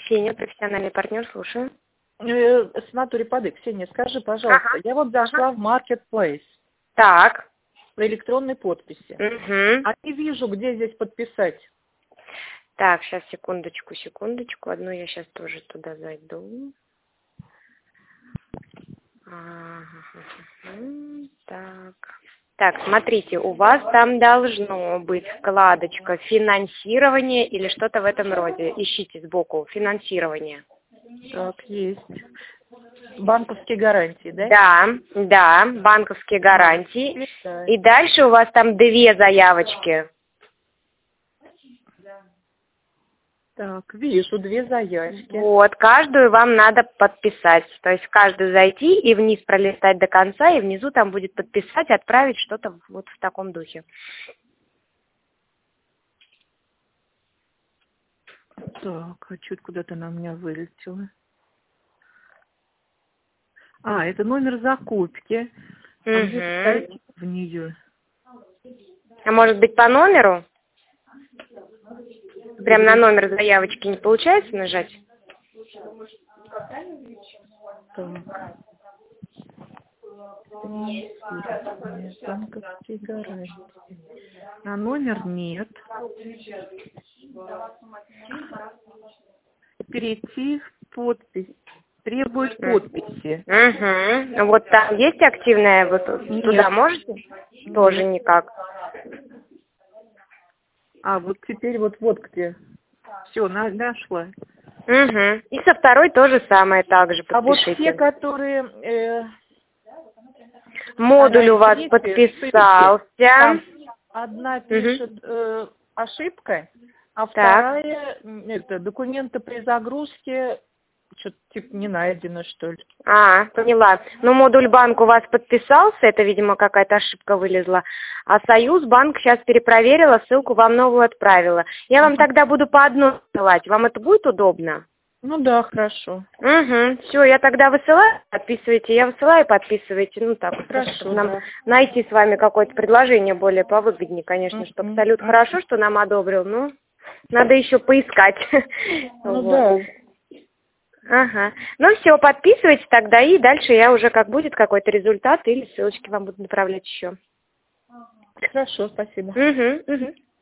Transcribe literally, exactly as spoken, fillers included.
Ксения, профессиональный партнер, слушаю. Э, Санаторий Пады. Ксения, скажи, пожалуйста, Ага. я вот зашла Ага. в Marketplace Так. по электронной подписи. Угу. А не вижу, где здесь подписать. Так, сейчас, секундочку, секундочку. Одну я сейчас тоже туда зайду. Ага. Так. Так, смотрите, у вас там должно быть вкладочка «Финансирование» или что-то в этом роде. Ищите сбоку «Финансирование». Так, есть. Банковские гарантии, да? Да, да, банковские гарантии. Да. И дальше у вас там две заявочки. Так, вижу две заявки. Вот, каждую вам надо подписать. То есть в каждую зайти и вниз пролистать до конца, и внизу там будет подписать, отправить что-то вот в таком духе. Так, а чуть куда-то она у меня вылетела. А, это номер закупки. А мне поставить в нее. А может быть по номеру? Прям на номер заявочки не получается нажать? Так. Банковские гарантии. А номер нет. Перейти в подпись. Требует подписи. Угу. Вот там есть активная, вот Нет. туда можете? Нет. Тоже никак. А, вот теперь вот вот где. Все, нашла. Угу. И со второй то же самое также А вот подпишите. те, которые... Э, Модуль у вас видите, подписался. там одна Угу. пишет э, ошибка, а Так. вторая это, документы при загрузке что-то типа не найдено, что ли. А, поняла. Ну, модуль банк у вас подписался, это, видимо, какая-то ошибка вылезла. А Союз банк сейчас перепроверила, ссылку вам новую отправила. Я вам тогда буду по одной ссылать. Вам это будет удобно? Ну да, хорошо. Угу. Все, я тогда высылаю, подписывайте. Я высылаю, подписывайте. Ну, так вот, Хорошо, чтобы нам да. найти с вами какое-то предложение более повыгоднее, конечно, что Мгм. Абсолют хорошо, что нам одобрил, но надо еще поискать. Ну Вот. да. Ага. Ну все, подписывайтесь тогда, и дальше я уже, как будет какой-то результат, или ссылочки вам буду направлять еще. Хорошо, спасибо. Угу, угу.